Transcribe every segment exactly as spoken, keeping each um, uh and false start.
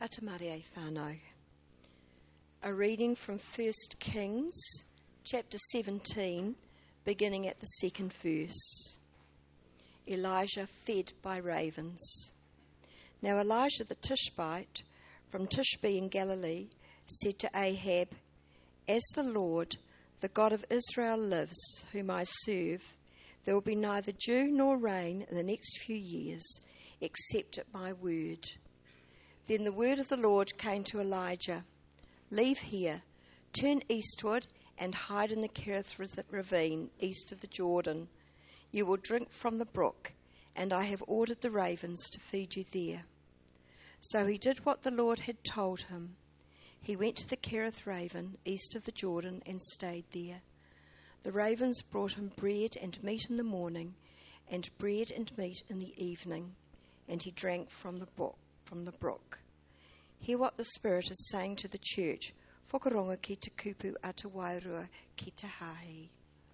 Atamare whānau. A reading from First Kings, chapter seventeen, beginning at the second verse. Elijah fed by ravens. Now Elijah the Tishbite, from Tishbe in Galilee, said to Ahab, As the Lord, the God of Israel lives, whom I serve, there will be neither dew nor rain in the next few years, except at my word. Then the word of the Lord came to Elijah, Leave here, turn eastward, and hide in the Kerith ravine, east of the Jordan. You will drink from the brook, and I have ordered the ravens to feed you there. So he did what the Lord had told him. He went to the Kerith raven, east of the Jordan, and stayed there. The ravens brought him bread and meat in the morning, and bread and meat in the evening, and he drank from the brook. From the brook. Hear what the Spirit is saying to the church. Whakaronga ki te kupu a te wairua ki te hahi.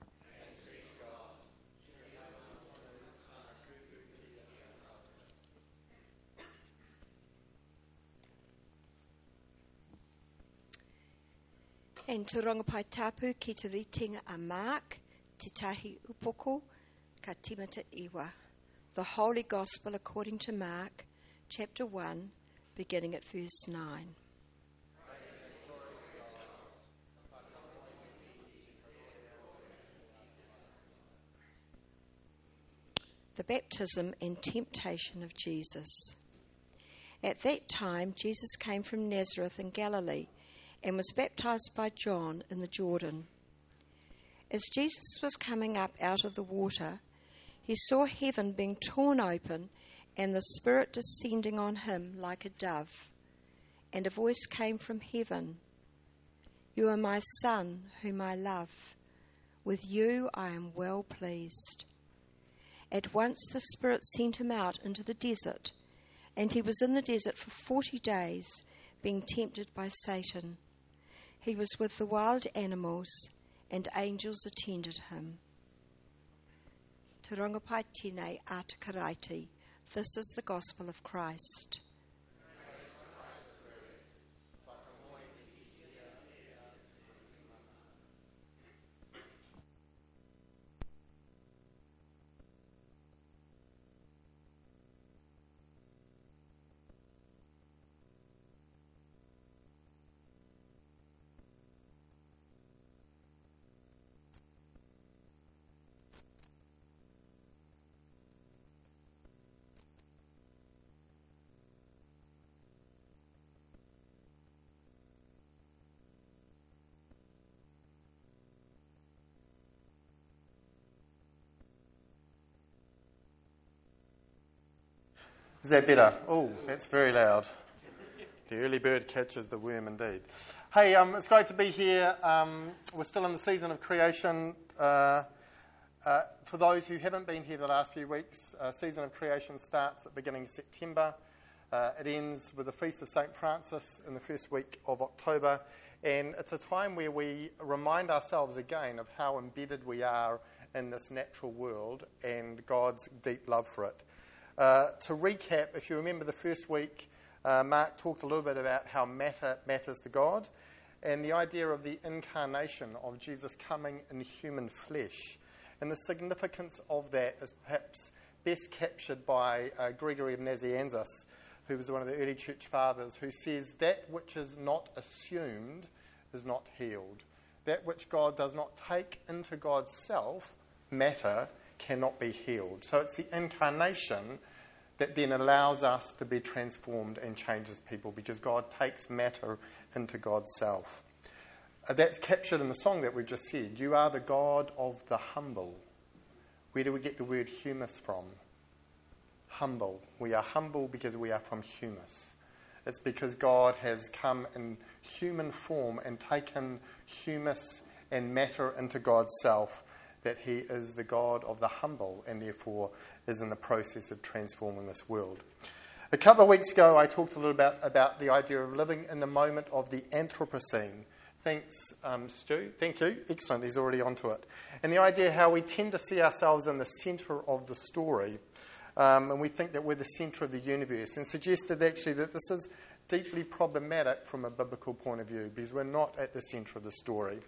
And te rongapai tapu ki te ritinga a Mark, te tahi upoko, ka timata iwa. The Holy Gospel according to Mark, chapter one, beginning at verse nine. The baptism and temptation of Jesus. At that time, Jesus came from Nazareth in Galilee and was baptized by John in the Jordan. As Jesus was coming up out of the water, he saw heaven being torn open and the Spirit descending on him like a dove. And a voice came from heaven, You are my Son, whom I love. With you I am well pleased. At once the Spirit sent him out into the desert, and he was in the desert for forty days, being tempted by Satan. He was with the wild animals, and angels attended him. Te rongapai tēnei a te karaiti. This is the gospel of Christ. Is that better? Oh, that's very loud. The early bird catches the worm indeed. Hey, um, it's great to be here. Um, we're still in the season of creation. Uh, uh, for those who haven't been here the last few weeks, uh, season of creation starts at the beginning of September. Uh, it ends with the Feast of Saint Francis in the first week of October. And it's a time where we remind ourselves again of how embedded we are in this natural world and God's deep love for it. Uh, to recap, if you remember the first week, uh, Mark talked a little bit about how matter matters to God and the idea of the incarnation of Jesus coming in human flesh. And the significance of that is perhaps best captured by uh, Gregory of Nazianzus, who was one of the early church fathers, who says that which is not assumed is not healed. That which God does not take into God's self, matter, cannot be healed. So it's the incarnation that then allows us to be transformed and changes people, because God takes matter into God's self. Uh, that's captured in the song that we just said. You are the God of the humble. Where do we get the word humus from? Humble. We are humble because we are from humus. It's because God has come in human form and taken humus and matter into God's self, that he is the God of the humble and therefore is in the process of transforming this world. A couple of weeks ago I talked a little about, about the idea of living in the moment of the Anthropocene. Thanks, um, Stu. Thank you. Excellent. He's already onto it. And the idea how we tend to see ourselves in the centre of the story, um, and we think that we're the centre of the universe, and suggested actually that this is deeply problematic from a biblical point of view because we're not at the centre of the story.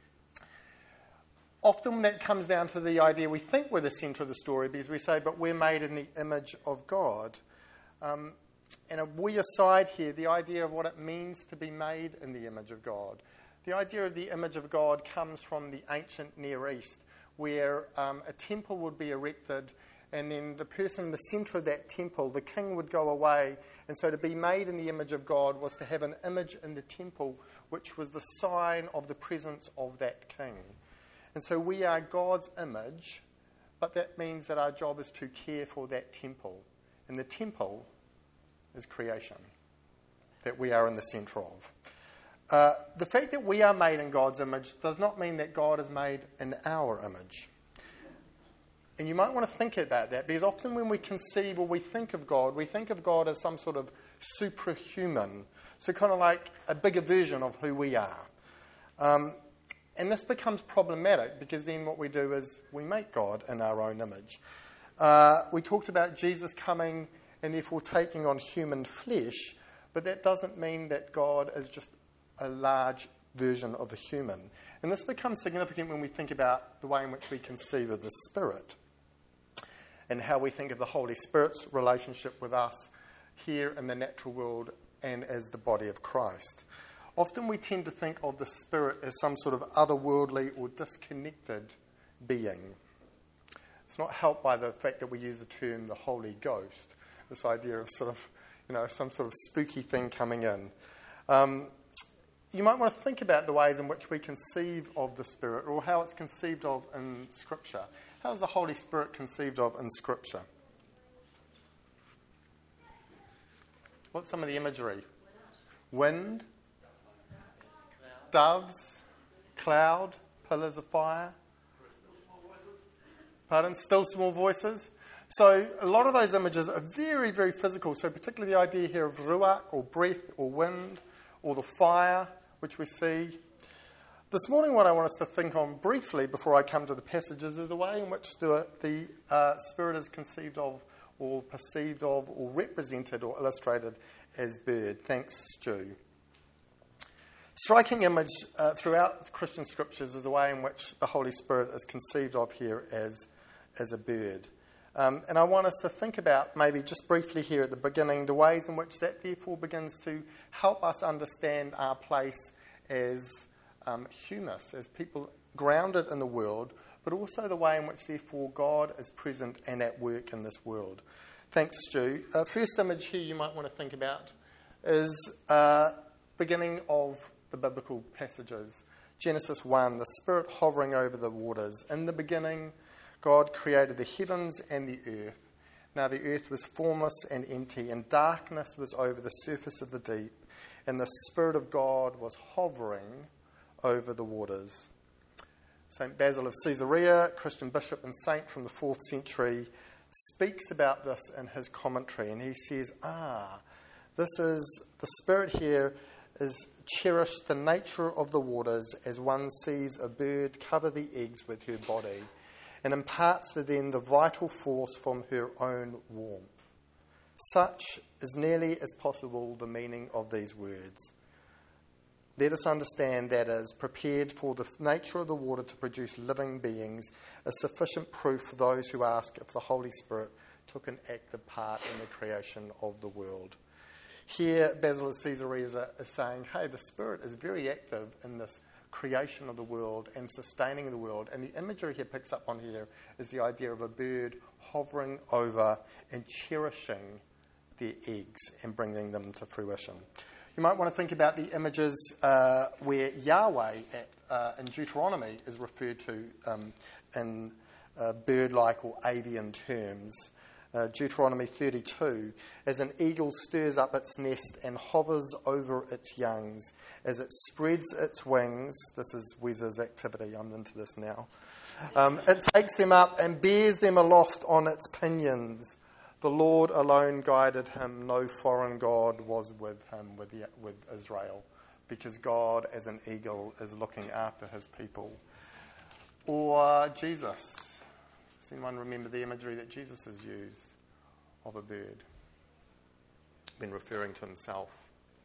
Often that comes down to the idea we think we're the centre of the story because we say, but we're made in the image of God. Um, and a we aside here, the idea of what it means to be made in the image of God. The idea of the image of God comes from the ancient Near East, where um, a temple would be erected, and then the person in the centre of that temple, the king, would go away. And so to be made in the image of God was to have an image in the temple, which was the sign of the presence of that king. And so we are God's image, but that means that our job is to care for that temple. And the temple is creation, that we are in the centre of. Uh, the fact that we are made in God's image does not mean that God is made in our image. And you might want to think about that, because often when we conceive or we think of God, we think of God as some sort of superhuman, so kind of like a bigger version of who we are. Um, and this becomes problematic, because then what we do is we make God in our own image. Uh, we talked about Jesus coming and therefore taking on human flesh, but that doesn't mean that God is just a large version of a human. And this becomes significant when we think about the way in which we conceive of the Spirit and how we think of the Holy Spirit's relationship with us here in the natural world and as the body of Christ. Often we tend to think of the Spirit as some sort of otherworldly or disconnected being. It's not helped by the fact that we use the term the Holy Ghost, this idea of sort of, you know, some sort of spooky thing coming in. Um, you might want to think about the ways in which we conceive of the Spirit, or how it's conceived of in Scripture. How is the Holy Spirit conceived of in Scripture? What's some of the imagery? Wind, doves, cloud, pillars of fire. Pardon? Still small voices. So a lot of those images are very, very physical. So particularly the idea here of ruach, or breath, or wind, or the fire, which we see. This morning what I want us to think on briefly before I come to the passages is the way in which the, the uh, Spirit is conceived of, or perceived of, or represented, or illustrated as bird. Thanks, Stu. Striking image uh, throughout Christian scriptures is the way in which the Holy Spirit is conceived of here as, as a bird. Um, and I want us to think about, maybe just briefly here at the beginning, the ways in which that therefore begins to help us understand our place as um, humans, as people grounded in the world, but also the way in which therefore God is present and at work in this world. Thanks, Stu. Uh, first image here you might want to think about is uh, beginning of the biblical passages. Genesis one, the Spirit hovering over the waters. In the beginning, God created the heavens and the earth. Now the earth was formless and empty, and darkness was over the surface of the deep, and the Spirit of God was hovering over the waters. Saint Basil of Caesarea, Christian bishop and saint from the fourth century, speaks about this in his commentary, and he says, ah, this is, the Spirit here is cherished the nature of the waters as one sees a bird cover the eggs with her body, and imparts to them the vital force from her own warmth. Such is nearly as possible the meaning of these words. Let us understand that as prepared for the nature of the water to produce living beings is sufficient proof for those who ask if the Holy Spirit took an active part in the creation of the world. Here, Basil of Caesarea is, is saying, hey, the Spirit is very active in this creation of the world and sustaining the world. And the imagery he picks up on here is the idea of a bird hovering over and cherishing their eggs and bringing them to fruition. You might want to think about the images uh, where Yahweh at, uh, in Deuteronomy is referred to um, in uh, bird-like or avian terms. Uh, Deuteronomy thirty-two, as an eagle stirs up its nest and hovers over its youngs, as it spreads its wings. This is Wes's activity, I'm into this now. Um, it takes them up and bears them aloft on its pinions. The Lord alone guided him, no foreign god was with him, with, the, with Israel, because God, as an eagle, is looking after his people. Or Jesus. Does anyone remember the imagery that Jesus has used of a bird when referring to himself?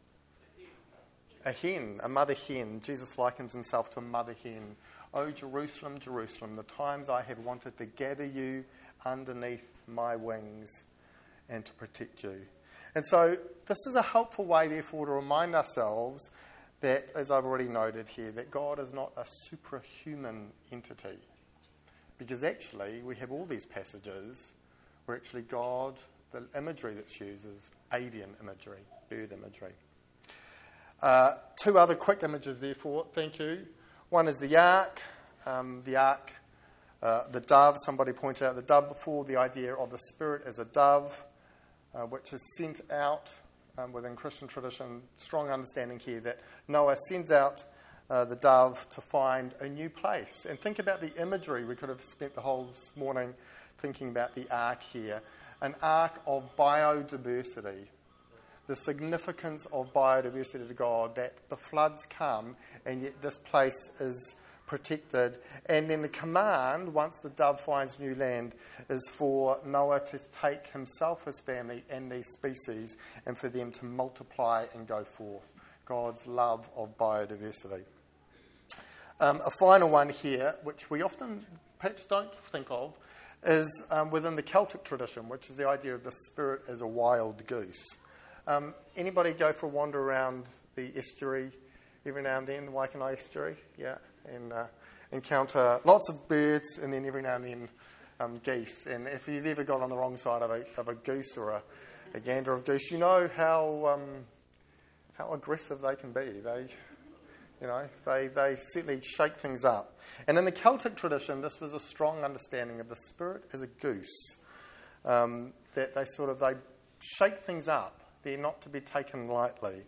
a hen, a mother hen. Jesus likens himself to a mother hen. "O Jerusalem, Jerusalem, the times I have wanted to gather you underneath my wings and to protect you." And so this is a helpful way, therefore, to remind ourselves that, as I've already noted here, that God is not a suprahuman entity. Because actually, we have all these passages where actually God, the imagery that's used is avian imagery, bird imagery. Uh, two other quick images, therefore, thank you. One is the ark. Um, the ark, uh, the dove, somebody pointed out the dove before, the idea of the Spirit as a dove, uh, which is sent out um, within Christian tradition. Strong understanding here that Noah sends out uh, the dove to find a new place. And think about the imagery. We could have spent the whole morning thinking about the ark here. An ark of biodiversity. The significance of biodiversity to God, that the floods come and yet this place is protected. And then the command, once the dove finds new land, is for Noah to take himself, his family, and these species, and for them to multiply and go forth. God's love of biodiversity. Um, a final one here, which we often perhaps don't think of, is um, within the Celtic tradition, which is the idea of the Spirit as a wild goose. Um, anybody go for a wander around the estuary every now and then, the Waikanae estuary? Yeah, and uh, encounter lots of birds and then every now and then um, geese. And if you've ever got on the wrong side of a, of a goose or a, a gander of goose, you know how um, how aggressive they can be. They, you know, they they certainly shake things up. And in the Celtic tradition, this was a strong understanding of the Spirit as a goose, um, that they sort of they shake things up. They're not to be taken lightly.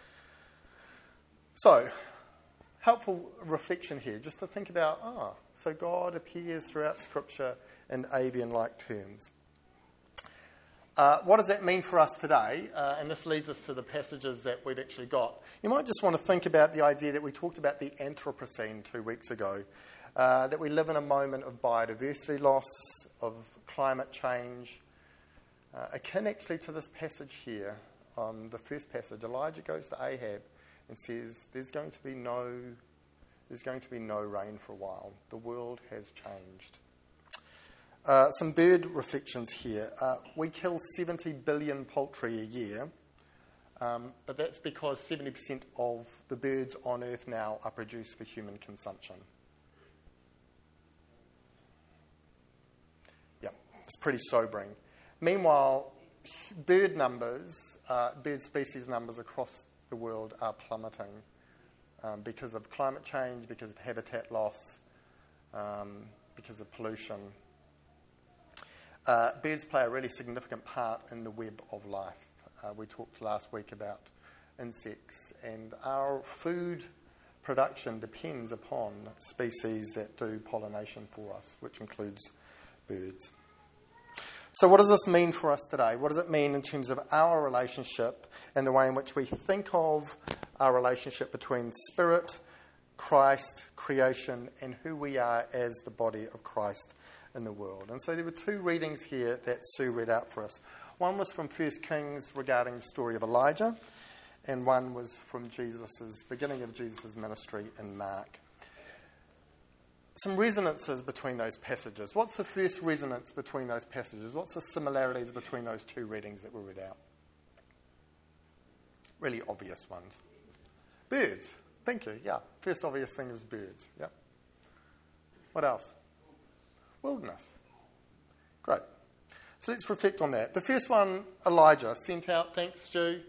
So, helpful reflection here, just to think about, ah, oh, so God appears throughout Scripture in avian-like terms. Uh, what does that mean for us today? Uh, and this leads us to the passages that we've actually got. You might just want to think about the idea that we talked about the Anthropocene two weeks ago, uh, that we live in a moment of biodiversity loss, of climate change. Uh, akin actually to this passage here, um, the first passage, Elijah goes to Ahab and says, "There's going to be no, there's going to be no rain for a while. The world has changed." Uh, some bird reflections here. Uh, we kill seventy billion poultry a year, um, but that's because seventy percent of the birds on Earth now are produced for human consumption. Yeah, it's pretty sobering. Meanwhile, bird numbers, uh, bird species numbers across the world are plummeting um, because of climate change, because of habitat loss, um, because of pollution. Uh, birds play a really significant part in the web of life. Uh, we talked last week about insects, and our food production depends upon species that do pollination for us, which includes birds. So what does this mean for us today? What does it mean in terms of our relationship and the way in which we think of our relationship between Spirit, Christ, creation, and who we are as the body of Christ in the world? And so there were two readings here that Sue read out for us. One was from First Kings regarding the story of Elijah, and one was from Jesus's beginning of Jesus' ministry in Mark. Some resonances between those passages. What's the first resonance between those passages? What's the similarities between those two readings that were read out? Really obvious ones. Birds. Thank you. Yeah. First obvious thing is birds. Yeah. What else? Wilderness. Great. So let's reflect on that. The first one, Elijah, sent out. Thanks, Stu.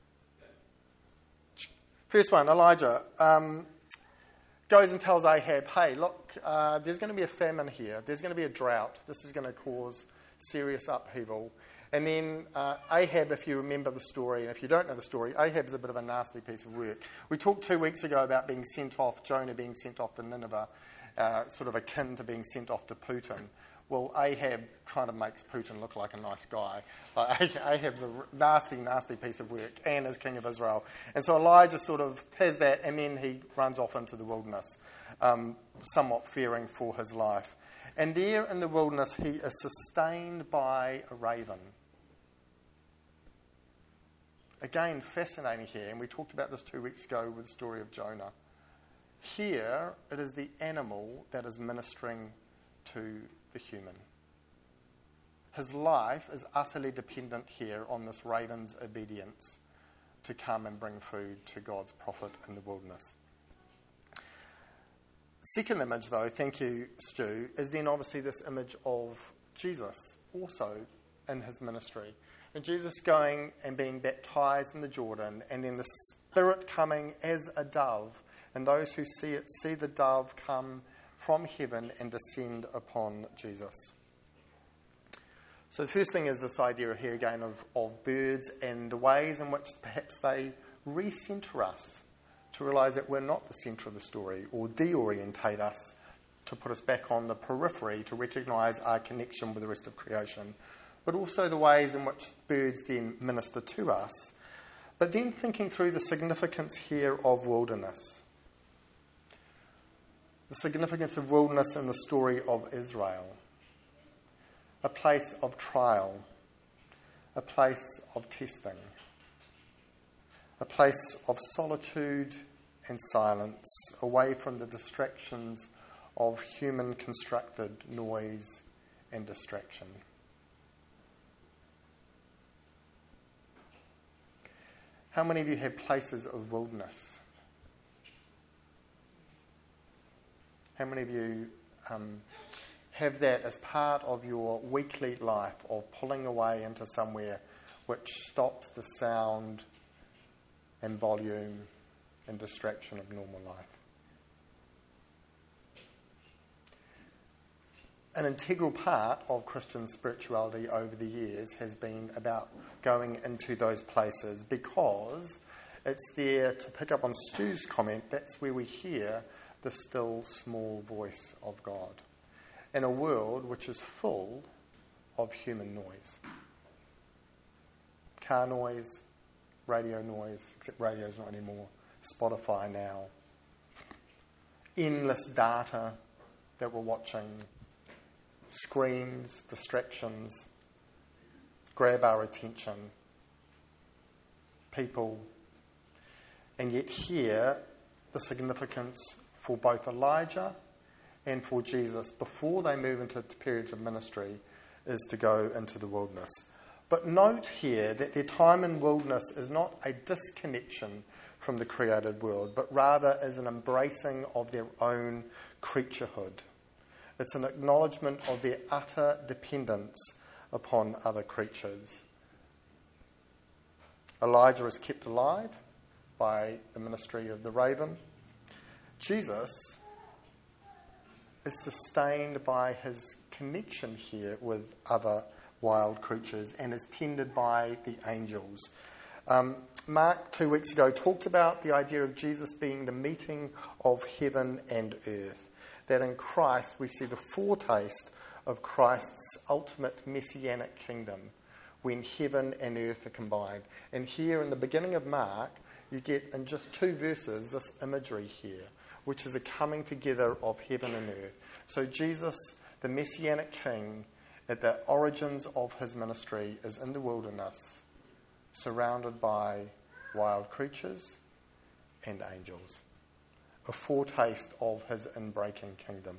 First one, Elijah. Um, goes and tells Ahab, hey, look, uh, there's going to be a famine here. There's going to be a drought. This is going to cause serious upheaval. And then uh, Ahab, if you remember the story, and if you don't know the story, Ahab's a bit of a nasty piece of work. We talked two weeks ago about being sent off, Jonah being sent off to Nineveh, uh, sort of akin to being sent off to Putin. Well, Ahab kind of makes Putin look like a nice guy. Like, Ahab's a nasty, nasty piece of work, and is king of Israel. And so Elijah sort of has that, and then he runs off into the wilderness, um, somewhat fearing for his life. And there in the wilderness, he is sustained by a raven. Again, fascinating here, and we talked about this two weeks ago with the story of Jonah. Here, it is the animal that is ministering to the human. His life is utterly dependent here on this raven's obedience to come and bring food to God's prophet in the wilderness. Second image, though, thank you, Stu, is then obviously this image of Jesus also in his ministry. And Jesus going and being baptised in the Jordan, and then the Spirit coming as a dove, and those who see it see the dove come from heaven and descend upon Jesus. So the first thing is this idea here again of, of birds and the ways in which perhaps they recenter us to realise that we're not the centre of the story, or deorientate us to put us back on the periphery to recognise our connection with the rest of creation, but also the ways in which birds then minister to us. But then thinking through the significance here of wilderness. The significance of wilderness in the story of Israel. A place of trial, a place of testing, a place of solitude and silence, away from the distractions of human-constructed noise and distraction. How many of you have places of wilderness? How many of you um, have that as part of your weekly life of pulling away into somewhere which stops the sound and volume and distraction of normal life? An integral part of Christian spirituality over the years has been about going into those places, because it's there, to pick up on Stu's comment, that's where we hear the still small voice of God in a world which is full of human noise. Car noise, radio noise, except radio's not anymore, Spotify now. Endless data that we're watching, screens, distractions, grab our attention, people. And yet here, the significance for both Elijah and for Jesus, before they move into periods of ministry, is to go into the wilderness. But note here that their time in wilderness is not a disconnection from the created world, but rather is an embracing of their own creaturehood. It's an acknowledgement of their utter dependence upon other creatures. Elijah is kept alive by the ministry of the raven. Jesus is sustained by his connection here with other wild creatures and is tended by the angels. Um, Mark, two weeks ago, talked about the idea of Jesus being the meeting of heaven and earth. That in Christ we see the foretaste of Christ's ultimate messianic kingdom when heaven and earth are combined. And here in the beginning of Mark, you get in just two verses this imagery here, which is a coming together of heaven and earth. So Jesus, the Messianic King, at the origins of his ministry, is in the wilderness, surrounded by wild creatures and angels. A foretaste of his inbreaking kingdom.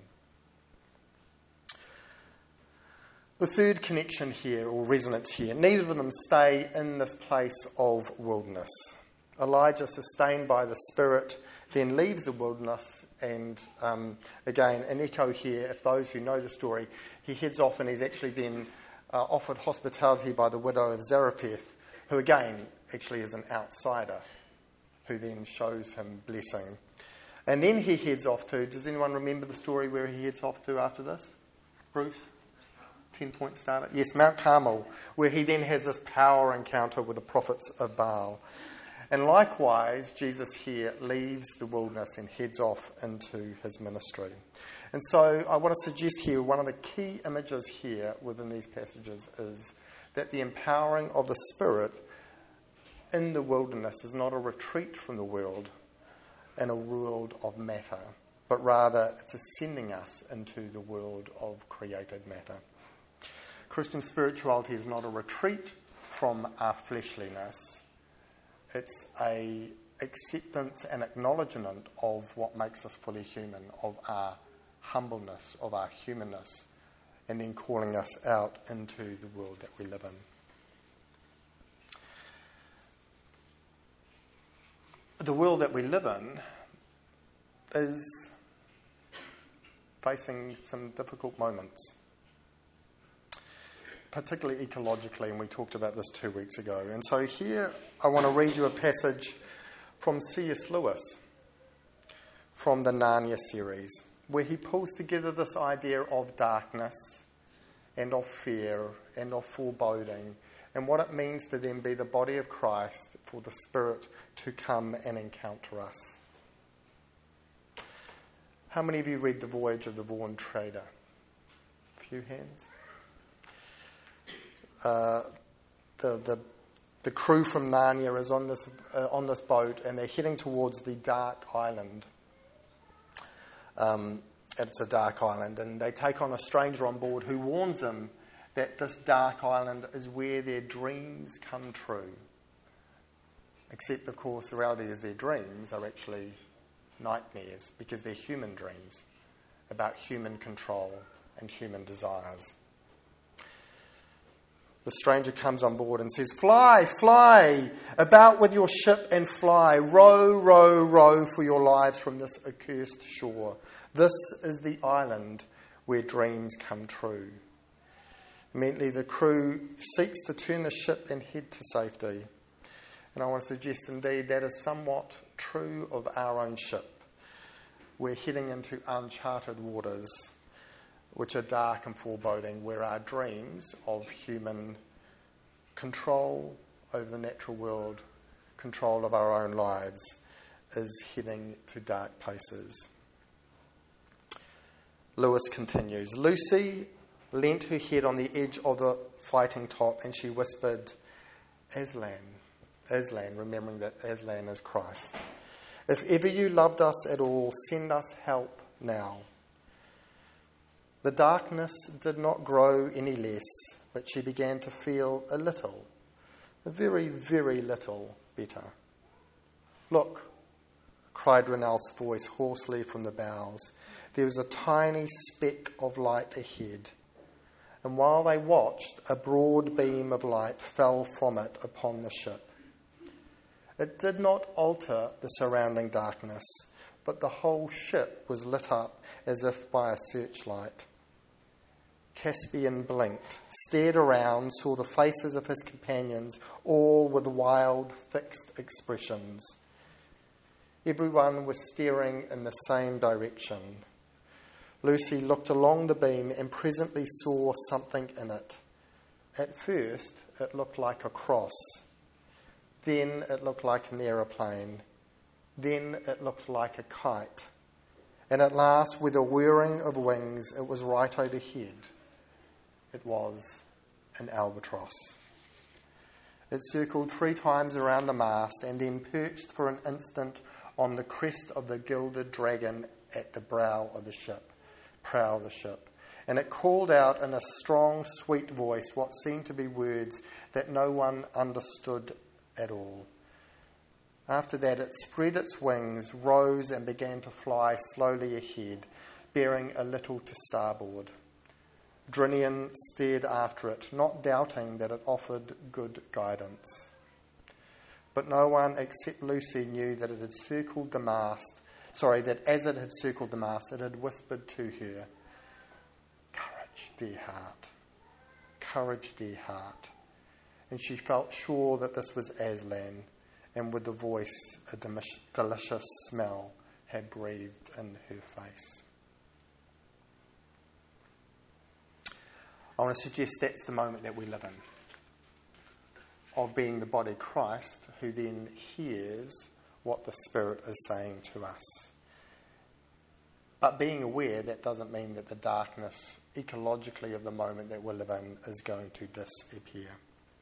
The third connection here, or resonance here, neither of them stay in this place of wilderness. Elijah, sustained by the Spirit, then leaves the wilderness, and um, again, an echo here, if those who know the story, he heads off and he's actually then uh, offered hospitality by the widow of Zarephath, who again actually is an outsider, who then shows him blessing. And then he heads off to, does anyone remember the story where he heads off to after this? Bruce? Ten-point starter? Yes, Mount Carmel, where he then has this power encounter with the prophets of Baal. And likewise, Jesus here leaves the wilderness and heads off into his ministry. And so I want to suggest here, one of the key images here within these passages is that the empowering of the Spirit in the wilderness is not a retreat from the world in a world of matter, but rather it's ascending us into the world of created matter. Christian spirituality is not a retreat from our fleshliness. It's a acceptance and acknowledgement of what makes us fully human, of our humbleness, of our humanness, and then calling us out into the world that we live in. The world that we live in is facing some difficult moments, particularly ecologically, and we talked about this two weeks ago. And so here I want to read you a passage from C S Lewis from the Narnia series, where he pulls together this idea of darkness and of fear and of foreboding and what it means to then be the body of Christ, for the Spirit to come and encounter us. How many of you read The Voyage of the Vaughan Trader? A few hands. Uh, the, the the crew from Narnia is on this uh, on this boat, and they're heading towards the Dark Island. Um, it's a dark island, and they take on a stranger on board who warns them that this dark island is where their dreams come true. Except, of course, the reality is their dreams are actually nightmares, because they're human dreams about human control and human desires. The stranger comes on board and says, "Fly, fly, about with your ship and fly. Row, row, row for your lives from this accursed shore. This is the island where dreams come true." Immediately the crew seeks to turn the ship and head to safety. And I want to suggest indeed that is somewhat true of our own ship. We're heading into uncharted waters, which are dark and foreboding, where our dreams of human control over the natural world, control of our own lives, is heading to dark places. Lewis continues, "Lucy leant her head on the edge of the fighting top, and she whispered, 'Aslan, Aslan,' remembering that Aslan is Christ. 'If ever you loved us at all, send us help now.' The darkness did not grow any less, but she began to feel a little, a very, very little better. 'Look,' cried Renel's voice hoarsely from the bows. There was a tiny speck of light ahead, and while they watched, a broad beam of light fell from it upon the ship. It did not alter the surrounding darkness, but the whole ship was lit up as if by a searchlight. Caspian blinked, stared around, saw the faces of his companions, all with wild, fixed expressions. Everyone was staring in the same direction. Lucy looked along the beam and presently saw something in it. At first, it looked like a cross. Then it looked like an aeroplane. Then it looked like a kite. And at last, with a whirring of wings, it was right overhead. It was an albatross. It circled three times around the mast and then perched for an instant on the crest of the gilded dragon at the brow of the ship, prow of the ship. And it called out in a strong, sweet voice what seemed to be words that no one understood at all. After that, it spread its wings, rose and began to fly slowly ahead, bearing a little to starboard. Drinian stared after it, not doubting that it offered good guidance. But no one except Lucy knew that it had circled the mast, sorry, that as it had circled the mast, it had whispered to her, "Courage, dear heart, courage, dear heart." And she felt sure that this was Aslan, and with the voice a delicious smell had breathed in her face. I want to suggest that's the moment that we live in, of being the body of Christ, who then hears what the Spirit is saying to us. But being aware, that doesn't mean that the darkness, ecologically, of the moment that we live in is going to disappear.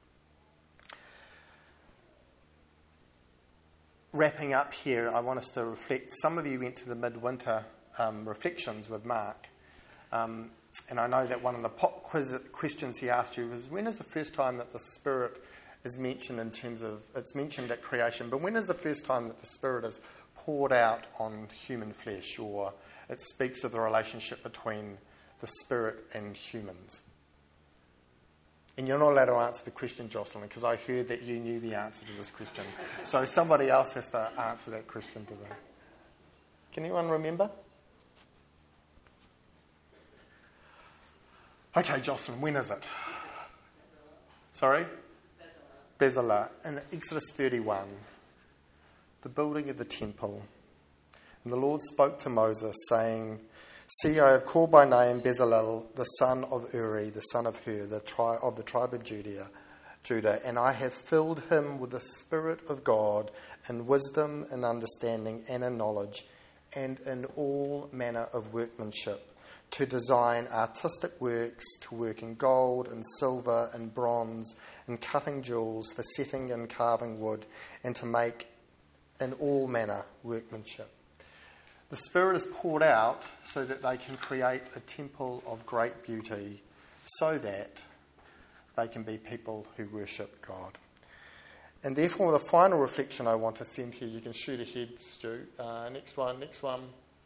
Wrapping up here, I want us to reflect. Some of you went to the midwinter um, reflections with Mark. Um, And I know that one of the pop quiz questions he asked you was, when is the first time that the Spirit is mentioned in terms of, it's mentioned at creation, but when is the first time that the Spirit is poured out on human flesh, or it speaks of the relationship between the Spirit and humans? And you're not allowed to answer the question, Jocelyn, because I heard that you knew the answer to this question. So somebody else has to answer that question today. Can anyone remember? Okay, Jocelyn, when is it? Sorry? Bezalel. In Exodus thirty-one, the building of the temple. And the Lord spoke to Moses, saying, See, I have called by name Bezalel, the son of Uri, the son of Hur, the tri- of the tribe of Judah, Judah, and I have filled him with the Spirit of God in wisdom and understanding and in knowledge and in all manner of workmanship, to design artistic works, to work in gold and silver and bronze, and cutting jewels, for setting and carving wood, and to make in all manner workmanship. The Spirit is poured out so that they can create a temple of great beauty, so that they can be people who worship God. And therefore, the final reflection I want to send here, you can shoot ahead, Stu. Uh, next one, next one.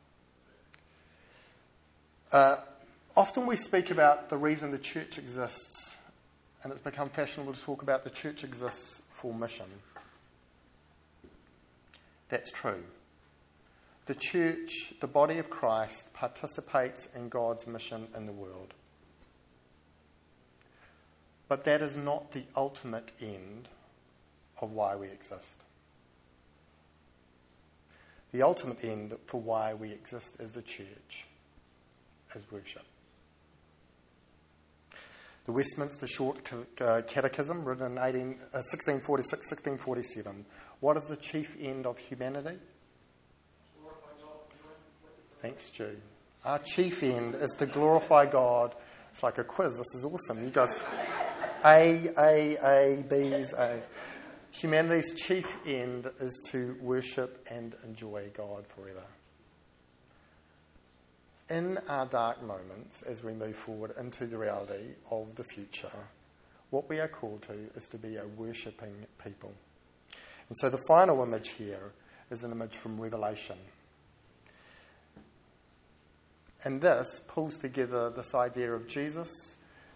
Uh, often we speak about the reason the church exists, and it's become fashionable to talk about the church exists for mission. That's true. The church, the body of Christ, participates in God's mission in the world. But that is not the ultimate end of why we exist. The ultimate end for why we exist as the church is worship. The Westminster Short Catechism, written in eighteen, uh, sixteen forty-six, sixteen forty-seven. What is the chief end of humanity? Thanks, Stu. Our chief end is to glorify God. It's like a quiz. This is awesome. You guys, A, A, A, B's, A's. Humanity's chief end is to worship and enjoy God forever. In our dark moments, as we move forward into the reality of the future, what we are called to is to be a worshipping people. And so the final image here is an image from Revelation. And this pulls together this idea of Jesus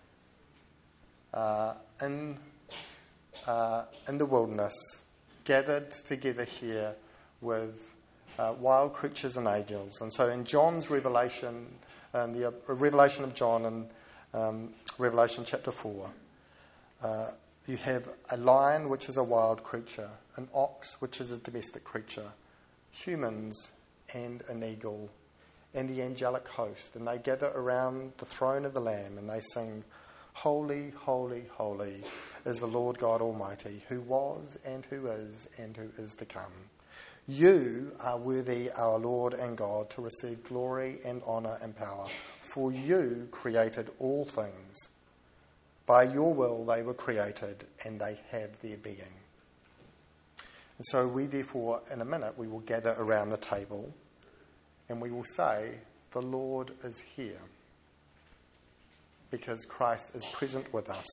uh, in, uh, in the wilderness, gathered together here with uh, wild creatures and angels. And so in John's Revelation, um, the uh, Revelation of John and um, Revelation chapter four, uh, you have a lion, which is a wild creature, an ox, which is a domestic creature, humans, and an eagle, and the angelic host, and they gather around the throne of the Lamb, and they sing, Holy, holy, holy is the Lord God Almighty, who was and who is and who is to come. You are worthy, our Lord and God, to receive glory and honour and power, for you created all things. By your will they were created, and they have their being. And so we therefore, in a minute, we will gather around the table, and we will say, the Lord is here, because Christ is present with us.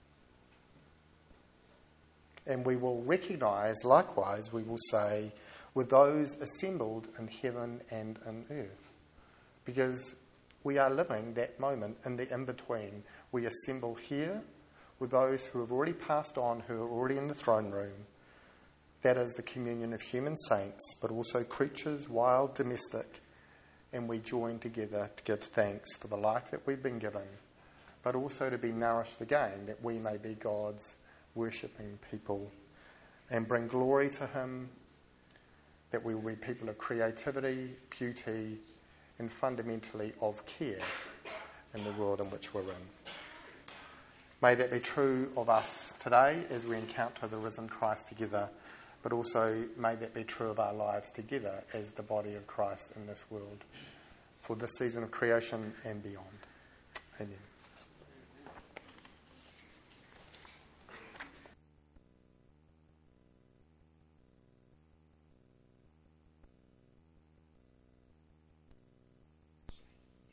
And we will recognise, likewise, we will say, with those assembled in heaven and in earth. Because we are living that moment in the in-between. We assemble here with those who have already passed on, who are already in the throne room. That is the communion of human saints, but also creatures, wild, domestic, and we join together to give thanks for the life that we've been given, but also to be nourished again, that we may be God's worshipping people and bring glory to Him, that we will be people of creativity, beauty, and fundamentally of care in the world in which we're in. May that be true of us today as we encounter the risen Christ together, but also may that be true of our lives together as the body of Christ in this world for this season of creation and beyond. Amen.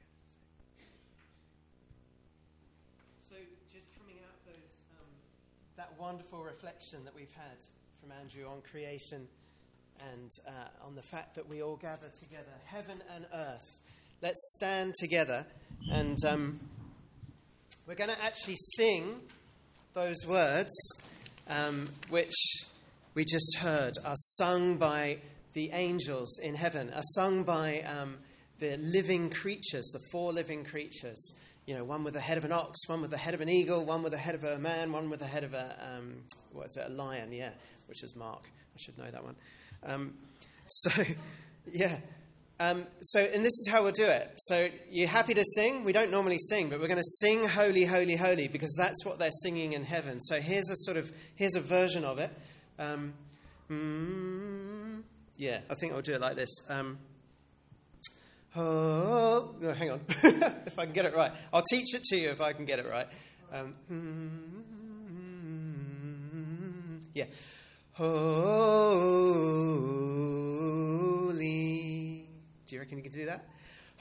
So just coming out of those um, that wonderful reflection that we've had from Andrew on creation and uh, on the fact that we all gather together, heaven and earth. Let's stand together, and um, we're going to actually sing those words um, which we just heard are sung by the angels in heaven, are sung by um, the living creatures, the four living creatures. You know, one with the head of an ox, one with the head of an eagle, one with the head of a man, one with the head of a, um, what is it, a lion, yeah, which is Mark. I should know that one. Um, so, yeah. Um, so, and this is how we'll do it. So, you happy to sing? We don't normally sing, but we're going to sing Holy, Holy, Holy, because that's what they're singing in heaven. So here's a sort of, here's a version of it. Um, mm, yeah, I think I'll do it like this. Um, Oh, no, hang on. If I can get it right. I'll teach it to you if I can get it right. Um, yeah. Holy. Do you reckon you can do that?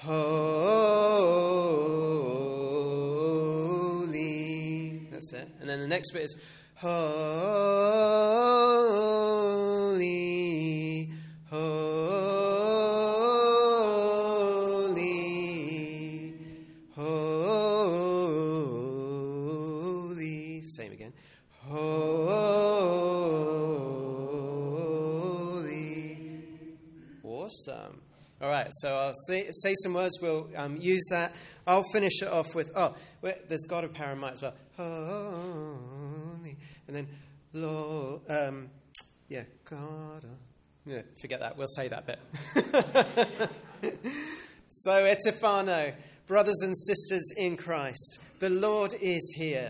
Holy. That's it. And then the next bit is holy. Holy. All right, so I'll say, say some words. We'll um, use that. I'll finish it off with, oh, wait, there's God of Power and Might as well. Holy. And then, Lord, um, yeah, God of, yeah, forget that. We'll say that bit. So, Etifano, brothers and sisters in Christ, the Lord is here.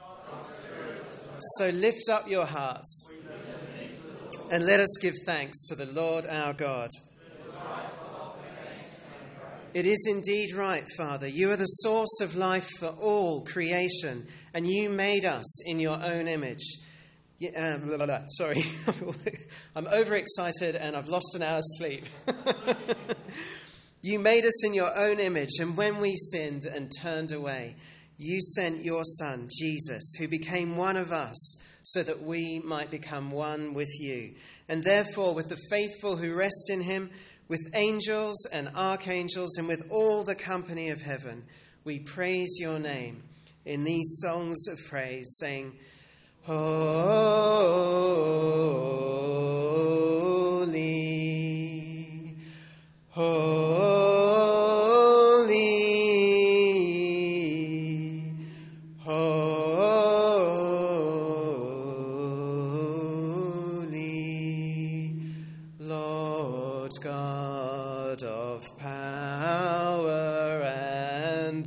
So lift up your hearts and let us give thanks to the Lord our God. It is indeed right, Father. You are the source of life for all creation, and you made us in your own image. Uh, blah, blah, blah. Sorry, I'm overexcited and I've lost an hour's sleep. You made us in your own image, and when we sinned and turned away, you sent your Son, Jesus, who became one of us, so that we might become one with you. And therefore, with the faithful who rest in him, with angels and archangels, and with all the company of heaven, we praise your name in these songs of praise, saying, Holy, holy, holy, Lord God of power and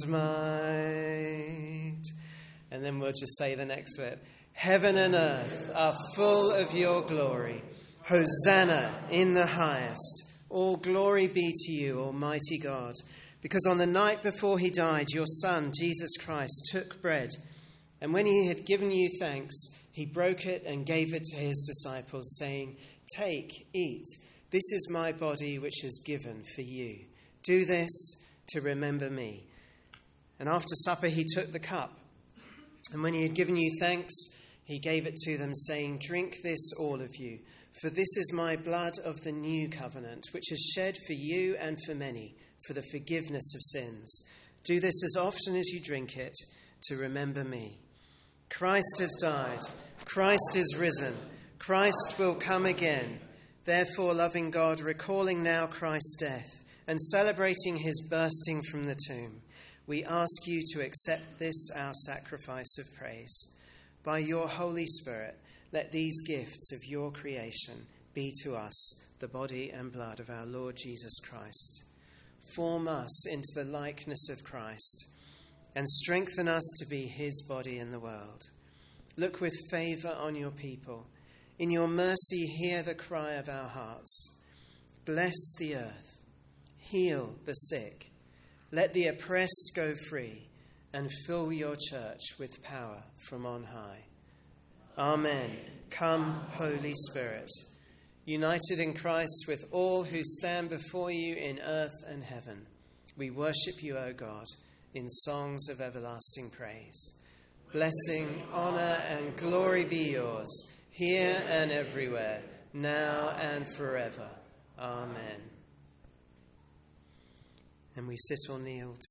might. And then we'll just say the next bit. Heaven and earth are full of your glory. Hosanna in the highest. All glory be to you, Almighty God. Because on the night before he died, your Son, Jesus Christ, took bread. And when he had given you thanks, he broke it and gave it to his disciples, saying, Take, eat. This is my body which is given for you. Do this to remember me. And after supper he took the cup. And when he had given you thanks, he gave it to them, saying, Drink this, all of you, for this is my blood of the new covenant, which is shed for you and for many, for the forgiveness of sins. Do this as often as you drink it, to remember me. Christ has died. Christ is risen. Christ will come again. Therefore, loving God, recalling now Christ's death and celebrating his bursting from the tomb, we ask you to accept this, our sacrifice of praise. By your Holy Spirit, let these gifts of your creation be to us the body and blood of our Lord Jesus Christ. Form us into the likeness of Christ and strengthen us to be his body in the world. Look with favour on your people. In your mercy, hear the cry of our hearts. Bless the earth. Heal the sick. Let the oppressed go free, and fill your church with power from on high. Amen. Come, Holy Spirit, united in Christ with all who stand before you in earth and heaven. We worship you, O God, in songs of everlasting praise. Blessing, honour, and glory be yours, here and everywhere, now and forever. Amen. And we sit or kneel.